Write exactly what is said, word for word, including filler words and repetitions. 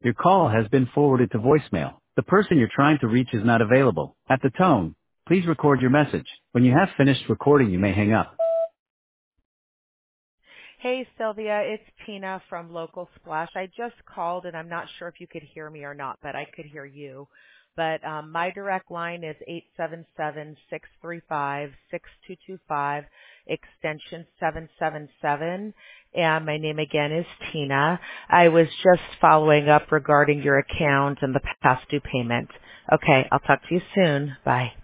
Your call has been forwarded to voicemail. The person you're trying to reach is not available. At the tone, please record your message. When you have finished recording, you may hang up. Hey, Sylvia, it's Tina from Local Splash. I just called, and I'm not sure if you could hear me or not, but I could hear you. But um, my direct line is eight seven seven, six three five, six two two five, extension seven seven seven. And my name again is Tina. I was just following up regarding your account and the past due payment. Okay, I'll talk to you soon. Bye.